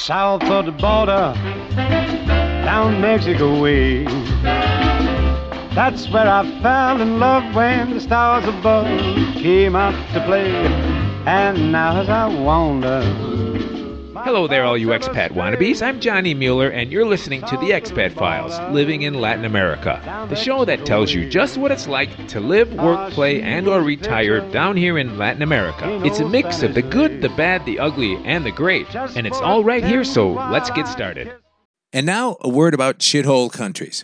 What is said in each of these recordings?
south of the border, down Mexico way. That's where I fell in love when the stars above came out to play. And now as I wander... Hello there, all you expat wannabes. I'm Johnny Mueller, and you're listening to The Expat Files, Living in Latin America, the show that tells you just what it's like to live, work, play, and or retire down here in Latin America. It's a mix of the good, the bad, the ugly, and the great, and it's all right here, so let's get started. And now, a word about shithole countries.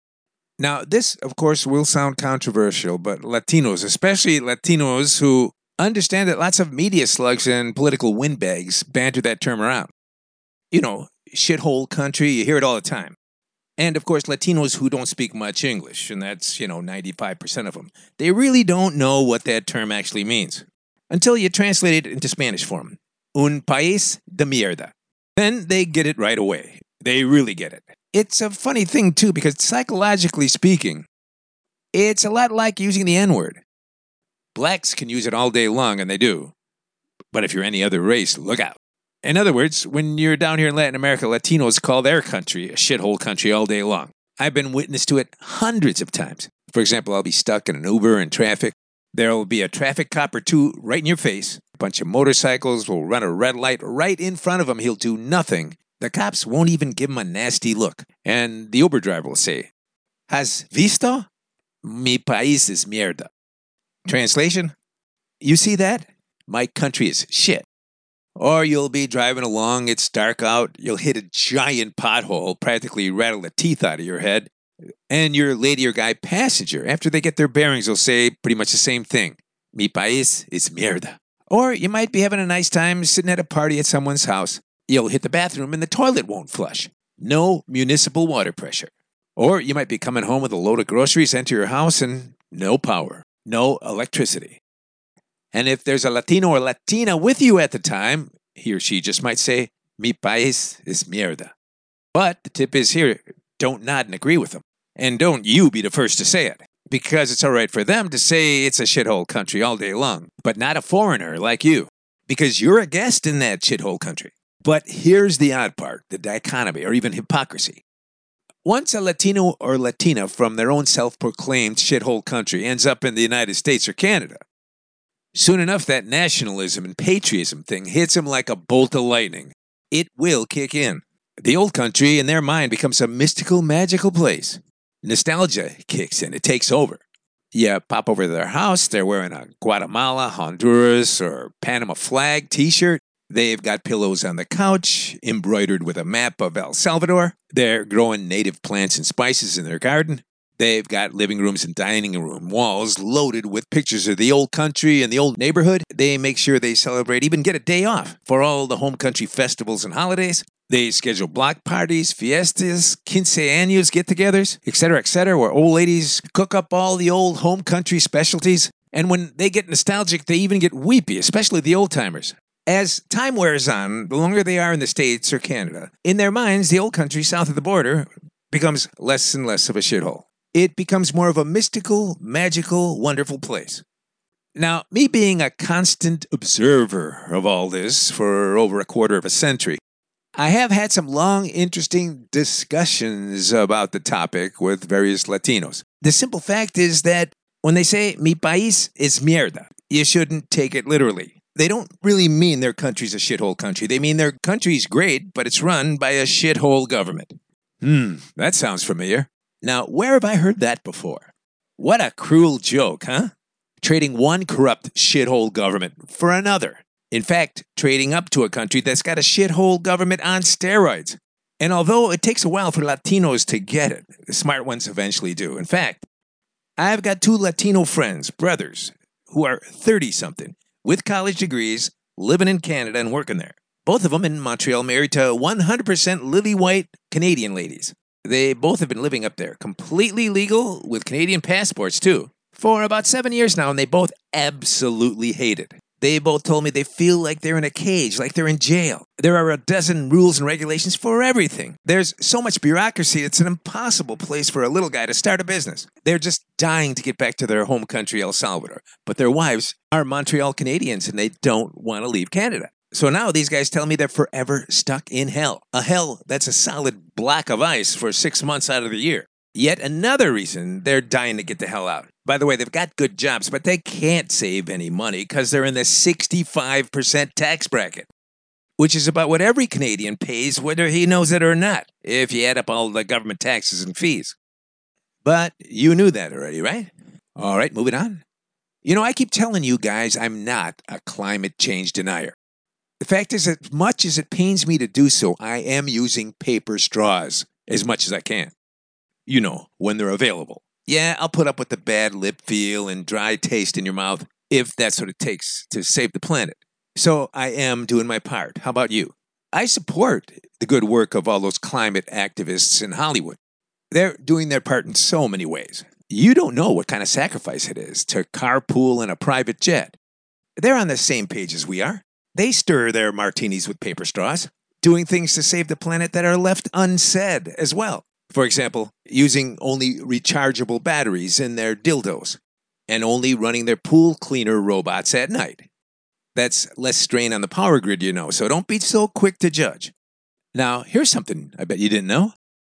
Now, this, of course, will sound controversial, but Latinos, especially Latinos who understand that lots of media slugs and political windbags banter that term around. You know, shithole country, you hear it all the time. And, of course, Latinos who don't speak much English, and that's, 95% of them. They really don't know what that term actually means until you translate it into Spanish for them. Un país de mierda. Then they get it right away. They really get it. It's a funny thing, too, because psychologically speaking, it's a lot like using the N-word. Blacks can use it all day long, and they do. But if you're any other race, look out. In other words, when you're down here in Latin America, Latinos call their country a shithole country all day long. I've been witness to it hundreds of times. For example, I'll be stuck in an Uber in traffic. There'll be a traffic cop or two right in your face. A bunch of motorcycles will run a red light right in front of him. He'll do nothing. The cops won't even give him a nasty look. And the Uber driver will say, "Has visto? Mi país es mierda." Translation? You see that? My country is shit. Or you'll be driving along, it's dark out, you'll hit a giant pothole, practically rattle the teeth out of your head, and your lady or guy passenger, after they get their bearings, will say pretty much the same thing. Mi país es mierda. Or you might be having a nice time sitting at a party at someone's house. You'll hit the bathroom and the toilet won't flush. No municipal water pressure. Or you might be coming home with a load of groceries, enter your house, and no power. No electricity. And if there's a Latino or Latina with you at the time, he or she just might say, "Mi país es mierda." But the tip is here, don't nod and agree with them. And don't you be the first to say it. Because it's all right for them to say it's a shithole country all day long, but not a foreigner like you. Because you're a guest in that shithole country. But here's the odd part, the dichotomy, or even hypocrisy. Once a Latino or Latina from their own self-proclaimed shithole country ends up in the United States or Canada, soon enough that nationalism and patriotism thing hits them like a bolt of lightning. It will kick in. The old country, in their mind, becomes a mystical, magical place. Nostalgia kicks in. It takes over. You pop over to their house, they're wearing a Guatemala, Honduras, or Panama flag t-shirt. They've got pillows on the couch, embroidered with a map of El Salvador. They're growing native plants and spices in their garden. They've got living rooms and dining room walls loaded with pictures of the old country and the old neighborhood. They make sure they celebrate, even get a day off for all the home country festivals and holidays. They schedule block parties, fiestas, quinceaños, get-togethers, etc., where old ladies cook up all the old home country specialties. And when they get nostalgic, they even get weepy, especially the old-timers. As time wears on, the longer they are in the States or Canada, in their minds, the old country south of the border becomes less and less of a shithole. It becomes more of a mystical, magical, wonderful place. Now, me being a constant observer of all this for over a quarter of a century, I have had some long, interesting discussions about the topic with various Latinos. The simple fact is that when they say, "Mi país es mierda," you shouldn't take it literally. They don't really mean their country's a shithole country. They mean their country's great, but it's run by a shithole government. That sounds familiar. Now, where have I heard that before? What a cruel joke, huh? Trading one corrupt shithole government for another. In fact, trading up to a country that's got a shithole government on steroids. And although it takes a while for Latinos to get it, the smart ones eventually do. In fact, I've got two Latino friends, brothers, who are 30-something. With college degrees, living in Canada and working there. Both of them in Montreal, married to 100% lily-white Canadian ladies. They both have been living up there, completely legal, with Canadian passports too, for about 7 years now, and they both absolutely hate it. They both told me they feel like they're in a cage, like they're in jail. There are a dozen rules and regulations for everything. There's so much bureaucracy, it's an impossible place for a little guy to start a business. They're just dying to get back to their home country, El Salvador. But their wives are Montreal Canadians, and they don't want to leave Canada. So now these guys tell me they're forever stuck in hell. A hell that's a solid block of ice for 6 months out of the year. Yet another reason they're dying to get the hell out. By the way, they've got good jobs, but they can't save any money because they're in the 65% tax bracket, which is about what every Canadian pays, whether he knows it or not, if you add up all the government taxes and fees. But you knew that already, right? All right, moving on. You know, I keep telling you guys I'm not a climate change denier. The fact is, as much as it pains me to do so, I am using paper straws as much as I can. You know, when they're available. Yeah, I'll put up with the bad lip feel and dry taste in your mouth if that's what it takes to save the planet. So I am doing my part. How about you? I support the good work of all those climate activists in Hollywood. They're doing their part in so many ways. You don't know what kind of sacrifice it is to carpool in a private jet. They're on the same page as we are. They stir their martinis with paper straws, doing things to save the planet that are left unsaid as well. For example, using only rechargeable batteries in their dildos and only running their pool cleaner robots at night. That's less strain on the power grid, you know, so don't be so quick to judge. Now, here's something I bet you didn't know.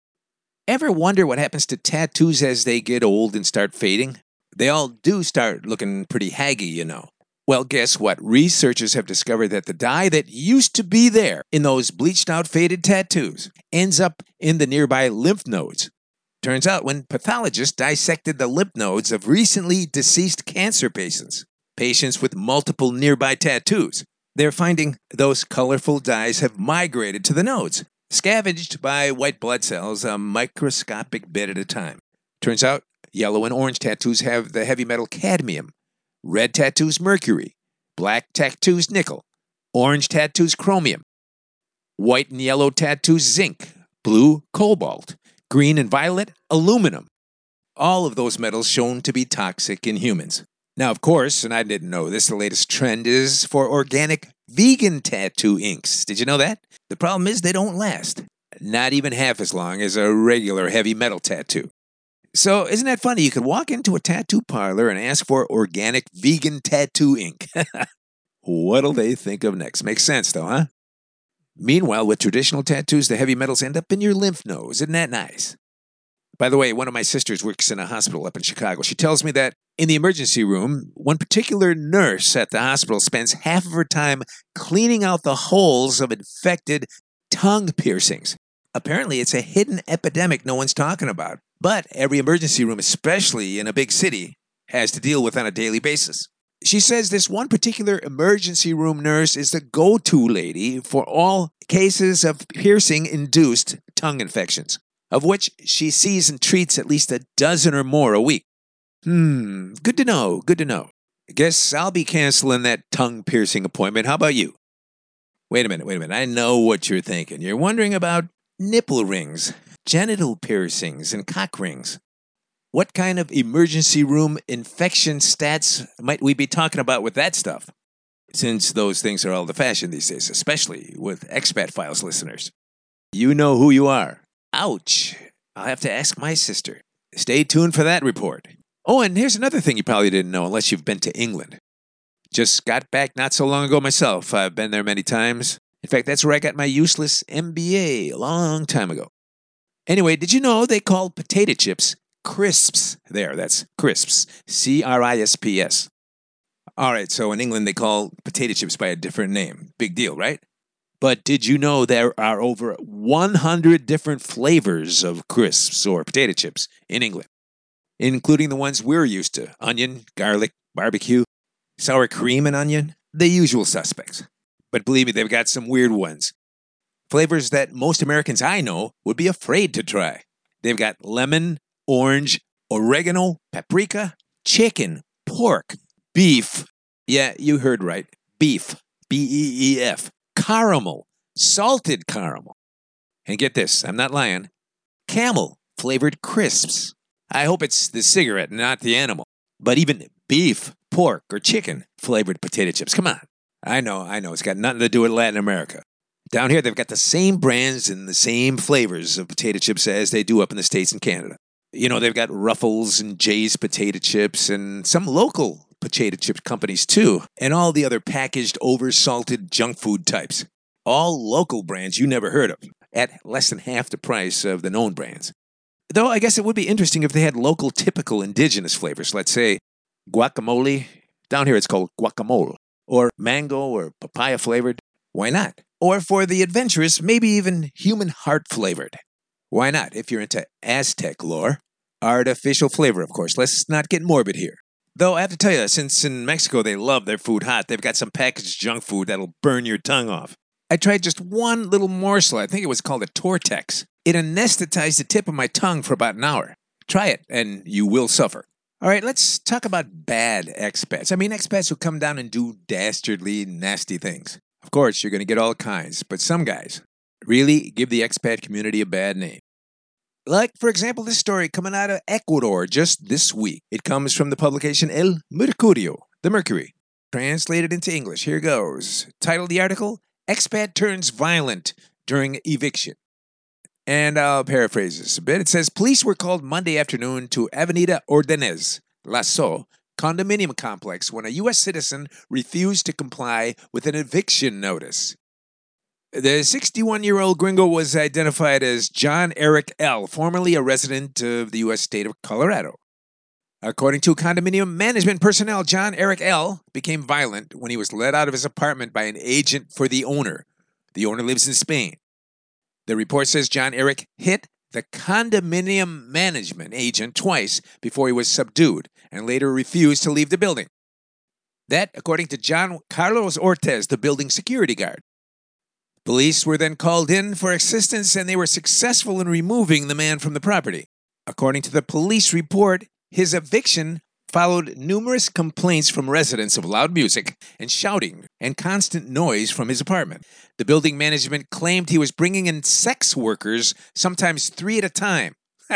Ever wonder what happens to tattoos as they get old and start fading? They all do start looking pretty haggy, you know. Well, guess what? Researchers have discovered that the dye that used to be there in those bleached out faded tattoos ends up in the nearby lymph nodes. Turns out when pathologists dissected the lymph nodes of recently deceased cancer patients with multiple nearby tattoos, they're finding those colorful dyes have migrated to the nodes, scavenged by white blood cells a microscopic bit at a time. Turns out yellow and orange tattoos have the heavy metal cadmium. Red tattoos mercury, black tattoos nickel, orange tattoos chromium, white and yellow tattoos zinc, blue cobalt, green and violet aluminum. All of those metals shown to be toxic in humans. Now, of course, and I didn't know this, the latest trend is for organic vegan tattoo inks. Did you know that? The problem is they don't last. Not even half as long as a regular heavy metal tattoo. So, isn't that funny? You could walk into a tattoo parlor and ask for organic vegan tattoo ink. What'll they think of next? Makes sense, though, huh? Meanwhile, with traditional tattoos, the heavy metals end up in your lymph nodes. Isn't that nice? By the way, one of my sisters works in a hospital up in Chicago. She tells me that in the emergency room, one particular nurse at the hospital spends half of her time cleaning out the holes of infected tongue piercings. Apparently, it's a hidden epidemic no one's talking about. But every emergency room, especially in a big city, has to deal with on a daily basis. She says this one particular emergency room nurse is the go-to lady for all cases of piercing-induced tongue infections, of which she sees and treats at least a dozen or more a week. Good to know, good to know. Guess I'll be canceling that tongue piercing appointment. How about you? Wait a minute. I know what you're thinking. You're wondering about nipple rings, genital piercings, and cock rings. What kind of emergency room infection stats might we be talking about with that stuff? Since those things are all the fashion these days, especially with Expat Files listeners. You know who you are. Ouch. I'll have to ask my sister. Stay tuned for that report. Oh, and here's another thing you probably didn't know unless you've been to England. Just got back not so long ago myself. I've been there many times. In fact, that's where I got my useless MBA a long time ago. Anyway, did you know they call potato chips crisps there? That's crisps. C-R-I-S-P-S. All right, so in England they call potato chips by a different name. Big deal, right? But did you know there are over 100 different flavors of crisps or potato chips in England, including the ones we're used to: onion, garlic, barbecue, sour cream and onion, the usual suspects. But believe me, they've got some weird ones. Flavors that most Americans I know would be afraid to try. They've got lemon, orange, oregano, paprika, chicken, pork, beef. Yeah, you heard right. Beef. B-E-E-F. Caramel. Salted caramel. And get this, I'm not lying. Camel flavored crisps. I hope it's the cigarette, not the animal. But even beef, pork, or chicken flavored potato chips. Come on. I know. It's got nothing to do with Latin America. Down here, they've got the same brands and the same flavors of potato chips as they do up in the States and Canada. You know, they've got Ruffles and Jay's potato chips and some local potato chip companies too, and all the other packaged, over-salted junk food types. All local brands you never heard of, at less than half the price of the known brands. Though I guess it would be interesting if they had local, typical indigenous flavors. Let's say guacamole. Down here it's called guacamole. Or mango or papaya flavored. Why not? Or for the adventurous, maybe even human heart flavored. Why not, if you're into Aztec lore? Artificial flavor, of course. Let's not get morbid here. Though I have to tell you, since in Mexico they love their food hot, they've got some packaged junk food that'll burn your tongue off. I tried just one little morsel. I think it was called a Tortex. It anesthetized the tip of my tongue for about an hour. Try it, and you will suffer. All right, let's talk about bad expats. I mean, expats who come down and do dastardly, nasty things. Of course, you're going to get all kinds, but some guys really give the expat community a bad name. Like, for example, this story coming out of Ecuador just this week. It comes from the publication El Mercurio, The Mercury. Translated into English, here goes. Title of the article, Expat Turns Violent During Eviction. And I'll paraphrase this a bit. It says, police were called Monday afternoon to Avenida Ordenez, Lasso, condominium complex when a U.S. citizen refused to comply with an eviction notice. The 61-year-old gringo was identified as John Eric L., formerly a resident of the U.S. state of Colorado. According to condominium management personnel, John Eric L. became violent when he was let out of his apartment by an agent for the owner. The owner lives in Spain. The report says John Eric hit the condominium management agent twice before he was subdued and later refused to leave the building. That, according to John Carlos Ortez, the building security guard. Police were then called in for assistance and they were successful in removing the man from the property. According to the police report, his eviction followed numerous complaints from residents of loud music and shouting and constant noise from his apartment. The building management claimed he was bringing in sex workers, sometimes 3 at a time.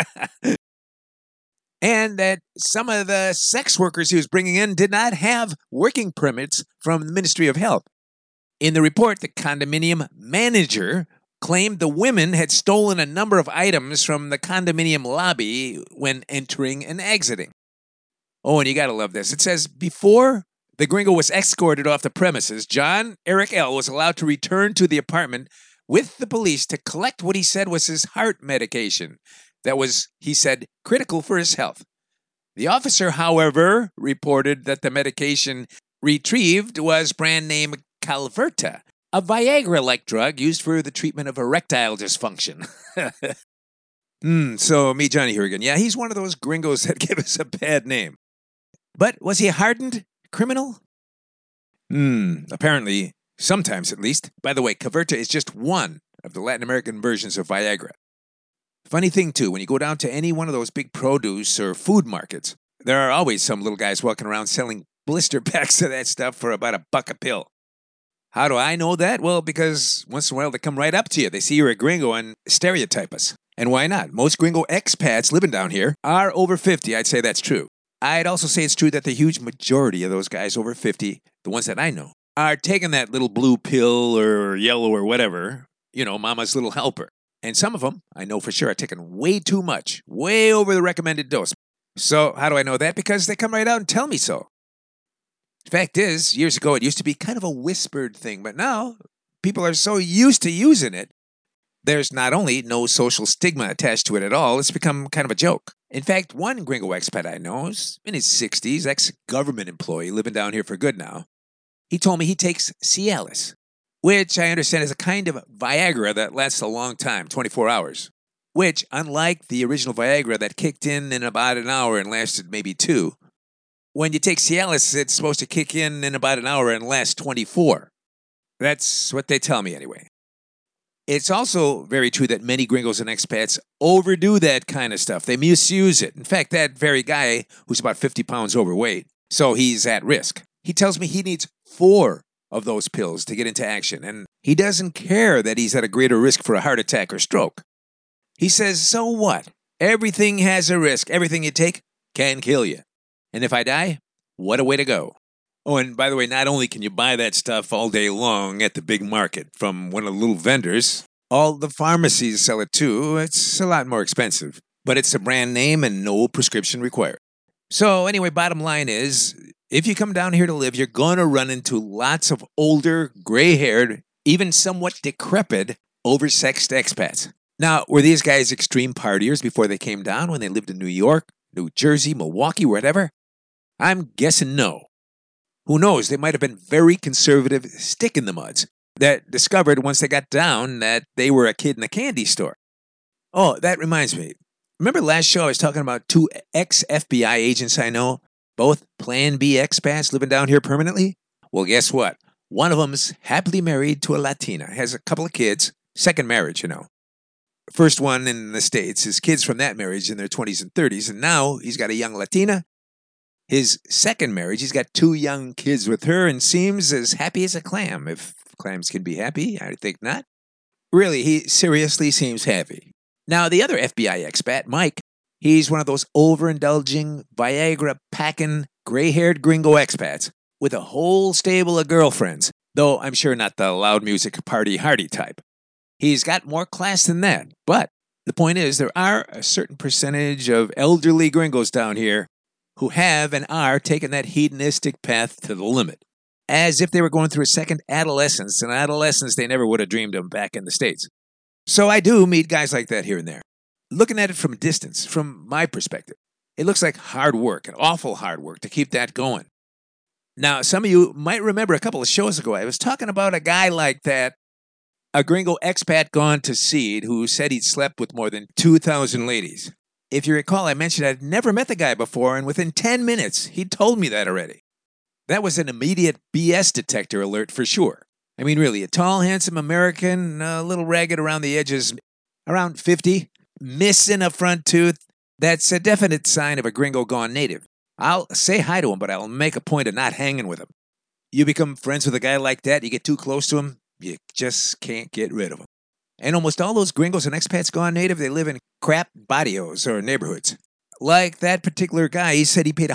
And that some of the sex workers he was bringing in did not have working permits from the Ministry of Health. In the report, the condominium manager claimed the women had stolen a number of items from the condominium lobby when entering and exiting. Oh, and you gotta love this. It says, before the gringo was escorted off the premises, John Eric L. was allowed to return to the apartment with the police to collect what he said was his heart medication. That was, he said, critical for his health. The officer, however, reported that the medication retrieved was brand name Calverta, a Viagra-like drug used for the treatment of erectile dysfunction. So me, Johnny, here again. Yeah, he's one of those gringos that give us a bad name. But was he a hardened criminal? Apparently, sometimes at least. By the way, Calverta is just one of the Latin American versions of Viagra. Funny thing, too, when you go down to any one of those big produce or food markets, there are always some little guys walking around selling blister packs of that stuff for about $1 a pill. How do I know that? Well, because once in a while they come right up to you. They see you're a gringo and stereotype us. And why not? Most gringo expats living down here are over 50. I'd say that's true. I'd also say it's true that the huge majority of those guys over 50, the ones that I know, are taking that little blue pill or yellow or whatever, mama's little helper. And some of them, I know for sure, are taking way too much, way over the recommended dose. So how do I know that? Because they come right out and tell me so. Fact is, years ago it used to be kind of a whispered thing, but now people are so used to using it, there's not only no social stigma attached to it at all, it's become kind of a joke. In fact, one gringo expat I know is in his 60s, ex-government employee living down here for good now. He told me he takes Cialis, which I understand is a kind of Viagra that lasts a long time, 24 hours. Which, unlike the original Viagra that kicked in about an hour and lasted maybe 2, when you take Cialis, it's supposed to kick in about an hour and last 24. That's what they tell me anyway. It's also very true that many gringos and expats overdo that kind of stuff. They misuse it. In fact, that very guy who's about 50 pounds overweight, so he's at risk. He tells me he needs 4 of those pills to get into action, and he doesn't care that he's at a greater risk for a heart attack or stroke. He says, so what? Everything has a risk. Everything you take can kill you. And if I die, what a way to go. Oh, and by the way, not only can you buy that stuff all day long at the big market from one of the little vendors, all the pharmacies sell it too. It's a lot more expensive, but it's a brand name and no prescription required. So anyway, bottom line is, If you come down here to live, you're going to run into lots of older, gray-haired, even somewhat decrepit, oversexed expats. Now, were these guys extreme partiers before they came down when they lived in New York, New Jersey, Milwaukee, whatever? I'm guessing no. Who knows? They might have been very conservative stick-in-the-muds that discovered once they got down that they were a kid in a candy store. Oh, that reminds me. Remember last show I was talking about 2 ex-FBI agents I know? Both Plan B expats living down here permanently? Well, guess what? One of them's happily married to a Latina, has a couple of kids, second marriage, First one in the States, his kids from that marriage in their 20s and 30s, and now he's got a young Latina. His second marriage, he's got 2 young kids with her and seems as happy as a clam. If clams can be happy, I think not. Really, he seriously seems happy. Now, the other FBI expat, Mike, he's one of those overindulging, Viagra-packing, gray-haired gringo expats with a whole stable of girlfriends, though I'm sure not the loud music party-hardy type. He's got more class than that, but the point is there are a certain percentage of elderly gringos down here who have and are taking that hedonistic path to the limit, as if they were going through a second adolescence, an adolescence they never would have dreamed of back in the States. So I do meet guys like that here and there. Looking at it from a distance, from my perspective, it looks like hard work, an awful hard work to keep that going. Now, some of you might remember a couple of shows ago, I was talking about a guy like that, a gringo expat gone to seed who said he'd slept with more than 2,000 ladies. If you recall, I mentioned I'd never met the guy before, and within 10 minutes, he'd told me that already. That was an immediate BS detector alert for sure. I mean, really, a tall, handsome American, a little ragged around the edges, around 50, missing a front tooth. That's a definite sign of a gringo gone native. I'll say hi to him, but I'll make a point of not hanging with him. You become friends with a guy like that, you get too close to him, you just can't get rid of him. And almost all those gringos and expats gone native, they live in crap barrios or neighborhoods. Like that particular guy, he said he paid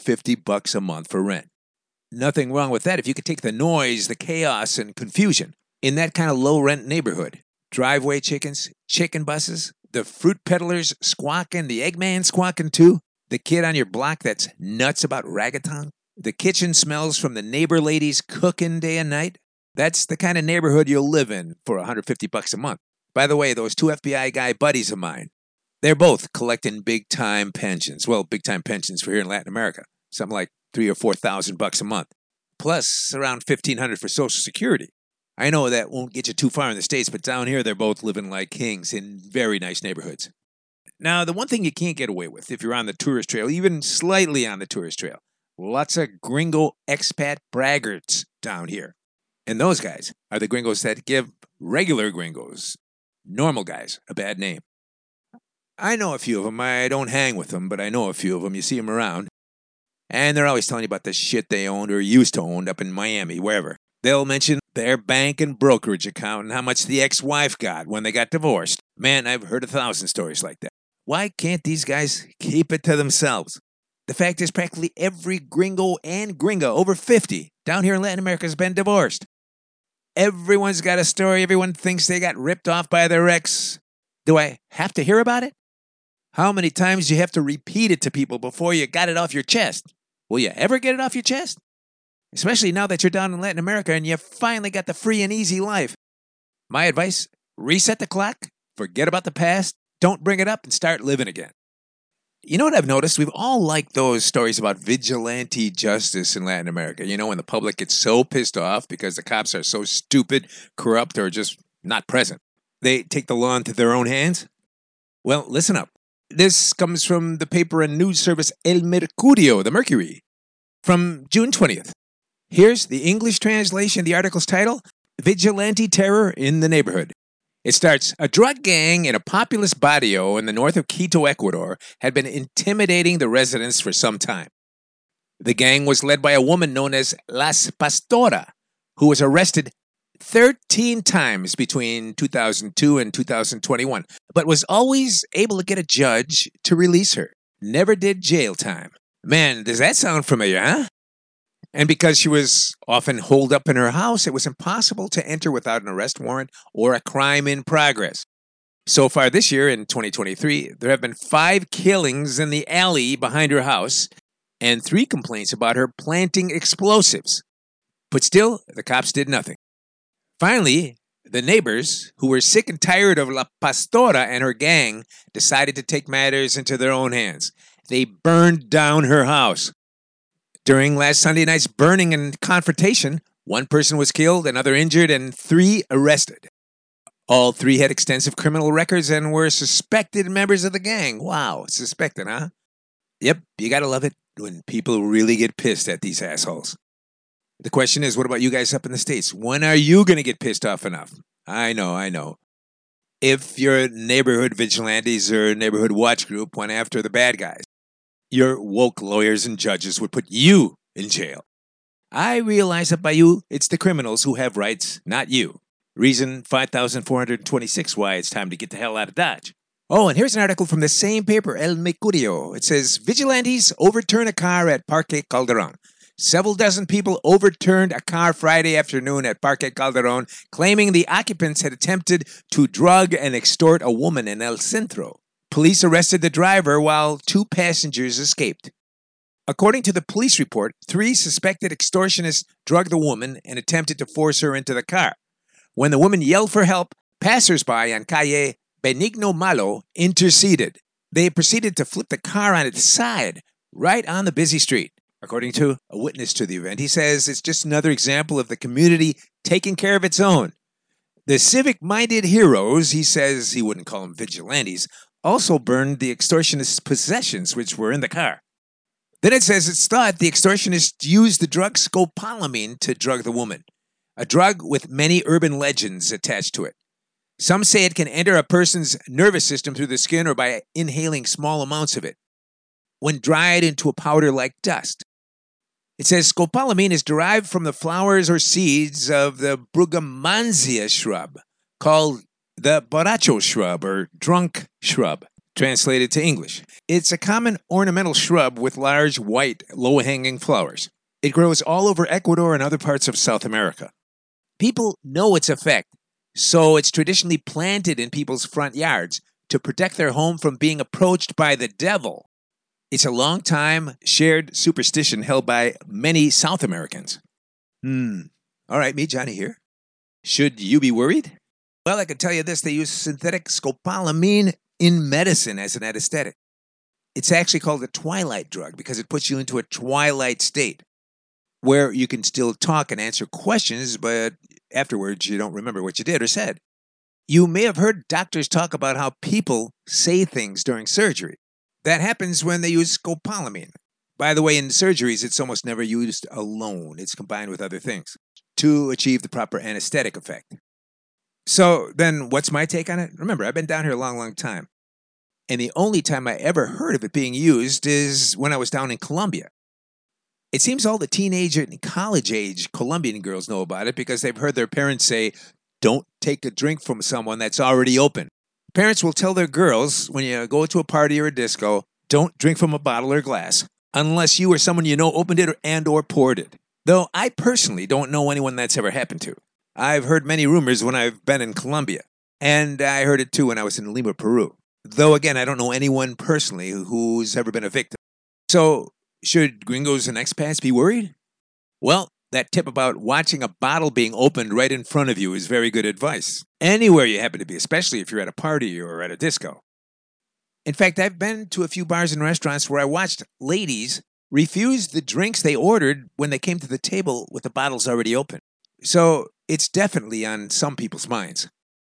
$150 a month for rent. Nothing wrong with that if you could take the noise, the chaos, and confusion in that kind of low-rent neighborhood. Driveway chickens, chicken buses, the fruit peddlers squawking, the eggman squawking too, the kid on your block that's nuts about ragaton, the kitchen smells from the neighbor ladies cooking day and night. That's the kind of neighborhood you'll live in for $150 a month. By the way, those 2 FBI guy buddies of mine, they're both collecting big-time pensions. Well, big-time pensions for here in Latin America. Something like $3,000 or $4,000 a month. Plus around $1,500 for Social Security. I know that won't get you too far in the States, but down here they're both living like kings in very nice neighborhoods. Now, the one thing you can't get away with if you're on the tourist trail, even slightly on the tourist trail, lots of gringo expat braggarts down here. And those guys are the gringos that give regular gringos, normal guys, a bad name. I know a few of them. I don't hang with them, but I know a few of them. You see them around. And they're always telling you about the shit they owned or used to own up in Miami, wherever. They'll mention their bank and brokerage account and how much the ex-wife got when they got divorced. Man, I've heard 1,000 stories like that. Why can't these guys keep it to themselves? The fact is practically every gringo and gringa over 50 down here in Latin America has been divorced. Everyone's got a story. Everyone thinks they got ripped off by their ex. Do I have to hear about it? How many times do you have to repeat it to people before you got it off your chest? Will you ever get it off your chest? Especially now that you're down in Latin America and you finally got the free and easy life. My advice, reset the clock, forget about the past, don't bring it up, and start living again. You know what I've noticed? We've all liked those stories about vigilante justice in Latin America. You know, when the public gets so pissed off because the cops are so stupid, corrupt, or just not present. They take the law into their own hands? Well, listen up. This comes from the paper and news service El Mercurio, the Mercury, from June 20th. Here's the English translation of the article's title, Vigilante Terror in the Neighborhood. It starts, a drug gang in a populous barrio in the north of Quito, Ecuador, had been intimidating the residents for some time. The gang was led by a woman known as Las Pastora, who was arrested 13 times between 2002 and 2021, but was always able to get a judge to release her. Never did jail time. Man, does that sound familiar, huh? And because she was often holed up in her house, it was impossible to enter without an arrest warrant or a crime in progress. So far this year, in 2023, there have been 5 killings in the alley behind her house, and 3 complaints about her planting explosives. But still, the cops did nothing. Finally, the neighbors, who were sick and tired of La Pastora and her gang, decided to take matters into their own hands. They burned down her house. During last Sunday night's burning and confrontation, 1 person was killed, another injured, and 3 arrested. All 3 had extensive criminal records and were suspected members of the gang. Wow, suspected, huh? Yep, you gotta love it when people really get pissed at these assholes. The question is, what about you guys up in the States? When are you gonna get pissed off enough? I know. If your neighborhood vigilantes or neighborhood watch group went after the bad guys, your woke lawyers and judges would put you in jail. I realize that by you, it's the criminals who have rights, not you. Reason 5,426 why it's time to get the hell out of Dodge. Oh, and here's an article from the same paper, El Mercurio. It says, Vigilantes overturn a car at Parque Calderon. Several dozen people overturned a car Friday afternoon at Parque Calderon, claiming the occupants had attempted to drug and extort a woman in El Centro. Police arrested the driver while 2 passengers escaped. According to the police report, 3 suspected extortionists drugged the woman and attempted to force her into the car. When the woman yelled for help, passers-by on Calle Benigno Malo interceded. They proceeded to flip the car on its side, right on the busy street. According to a witness to the event, he says it's just another example of the community taking care of its own. The civic-minded heroes, he says he wouldn't call them vigilantes, also burned the extortionist's possessions, which were in the car. Then it says it's thought the extortionists used the drug scopolamine to drug the woman, a drug with many urban legends attached to it. Some say it can enter a person's nervous system through the skin or by inhaling small amounts of it, when dried into a powder like dust. It says scopolamine is derived from the flowers or seeds of the Brugmansia shrub, called the borracho shrub or drunk shrub, translated to English. It's a common ornamental shrub with large, white, low-hanging flowers. It grows all over Ecuador and other parts of South America. People know its effect, so it's traditionally planted in people's front yards to protect their home from being approached by the devil. It's a long-time shared superstition held by many South Americans. All right, me, Johnny, here. Should you be worried? Well, I can tell you this. They use synthetic scopolamine in medicine as an anesthetic. It's actually called a twilight drug because it puts you into a twilight state where you can still talk and answer questions, but afterwards you don't remember what you did or said. You may have heard doctors talk about how people say things during surgery. That happens when they use scopolamine. By the way, in surgeries, it's almost never used alone. It's combined with other things to achieve the proper anesthetic effect. So then what's my take on it? Remember, I've been down here a long, long time. And the only time I ever heard of it being used is when I was down in Colombia. It seems all the teenager and college-age Colombian girls know about it because they've heard their parents say, don't take a drink from someone that's already open. Parents will tell their girls, when you go to a party or a disco, don't drink from a bottle or glass, unless you or someone you know opened it and or poured it. Though I personally don't know anyone that's ever happened to. I've heard many rumors when I've been in Colombia, and I heard it too when I was in Lima, Peru. Though, again, I don't know anyone personally who's ever been a victim. So, should gringos and expats be worried? Well, that tip about watching a bottle being opened right in front of you is very good advice. Anywhere you happen to be, especially if you're at a party or at a disco. In fact, I've been to a few bars and restaurants where I watched ladies refuse the drinks they ordered when they came to the table with the bottles already open. So, it's definitely on some people's minds.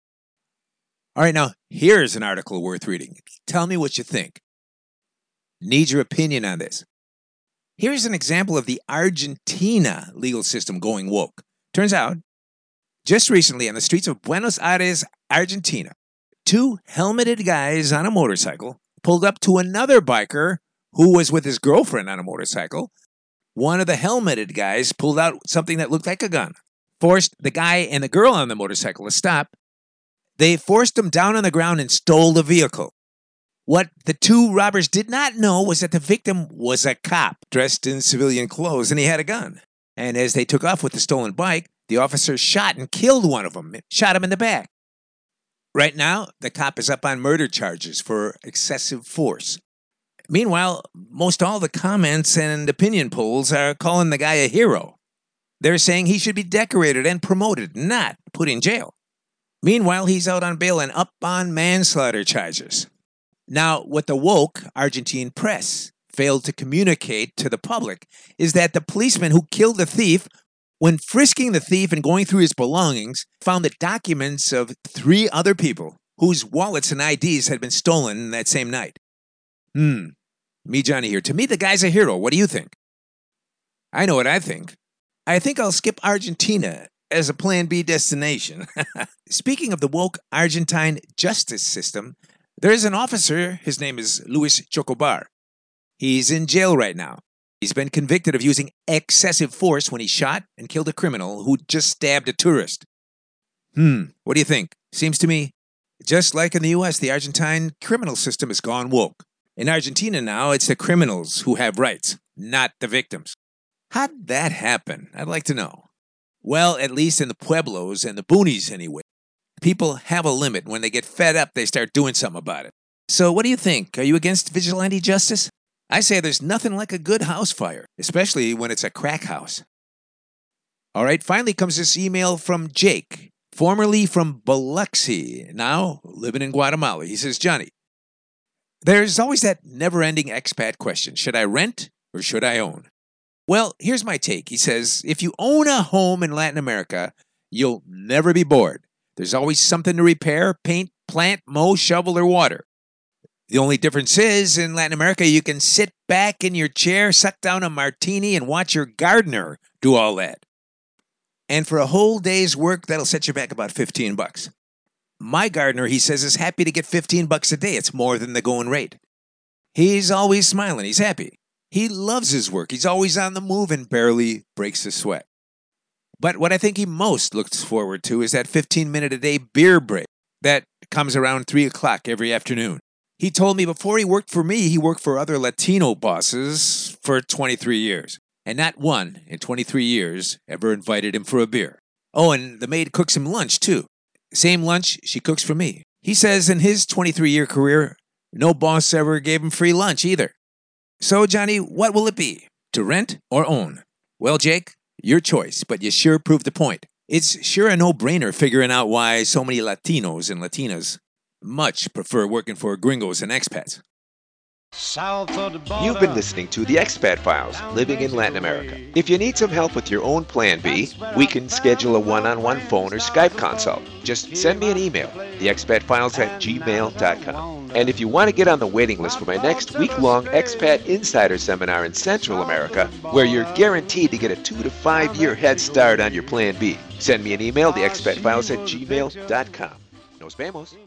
All right, now, here's an article worth reading. Tell me what you think. Need your opinion on this. Here's an example of the Argentina legal system going woke. Turns out, just recently on the streets of Buenos Aires, Argentina, 2 helmeted guys on a motorcycle pulled up to another biker who was with his girlfriend on a motorcycle. One of the helmeted guys pulled out something that looked like a gun, forced the guy and the girl on the motorcycle to stop. They forced them down on the ground and stole the vehicle. What the 2 robbers did not know was that the victim was a cop dressed in civilian clothes and he had a gun. And as they took off with the stolen bike, the officer shot and killed one of them, shot him in the back. Right now, the cop is up on murder charges for excessive force. Meanwhile, most all the comments and opinion polls are calling the guy a hero. They're saying he should be decorated and promoted, not put in jail. Meanwhile, he's out on bail and up on manslaughter charges. Now, what the woke Argentine press failed to communicate to the public is that the policeman who killed the thief, when frisking the thief and going through his belongings, found the documents of 3 other people whose wallets and IDs had been stolen that same night. Me, Johnny here. To me, the guy's a hero. What do you think? I know what I think. I think I'll skip Argentina as a Plan B destination. Speaking of the woke Argentine justice system, there's an officer, his name is Luis Chocobar. He's in jail right now. He's been convicted of using excessive force when he shot and killed a criminal who just stabbed a tourist. What do you think? Seems to me, just like in the U.S., the Argentine criminal system has gone woke. In Argentina now, it's the criminals who have rights, not the victims. How'd that happen? I'd like to know. Well, at least in the pueblos and the boonies anyway. People have a limit. When they get fed up, they start doing something about it. So what do you think? Are you against vigilante justice? I say there's nothing like a good house fire, especially when it's a crack house. All right, finally comes this email from Jake, formerly from Biloxi, now living in Guatemala. He says, Johnny, there's always that never-ending expat question. Should I rent or should I own? Well, here's my take. He says, if you own a home in Latin America, you'll never be bored. There's always something to repair, paint, plant, mow, shovel, or water. The only difference is, in Latin America, you can sit back in your chair, suck down a martini, and watch your gardener do all that. And for a whole day's work, that'll set you back about $15. My gardener, he says, is happy to get $15 a day. It's more than the going rate. He's always smiling. He's happy. He loves his work. He's always on the move and barely breaks a sweat. But what I think he most looks forward to is that 15-minute-a-day beer break that comes around 3 o'clock every afternoon. He told me before he worked for me, he worked for other Latino bosses for 23 years. And not one in 23 years ever invited him for a beer. Oh, and the maid cooks him lunch, too. Same lunch she cooks for me. He says in his 23-year career, no boss ever gave him free lunch either. So, Johnny, what will it be? To rent or own? Well, Jake, your choice, but you sure proved the point. It's sure a no-brainer figuring out why so many Latinos and Latinas much prefer working for gringos and expats. You've been listening to The Expat Files, Living in Latin America. If you need some help with your own Plan B, we can schedule a one-on-one phone or Skype consult. Just send me an email, theexpatfiles@gmail.com. And if you want to get on the waiting list for my next week-long Expat Insider Seminar in Central America, where you're guaranteed to get a 2 to 5 year head start on your Plan B, send me an email, theexpatfiles@gmail.com. Nos vemos.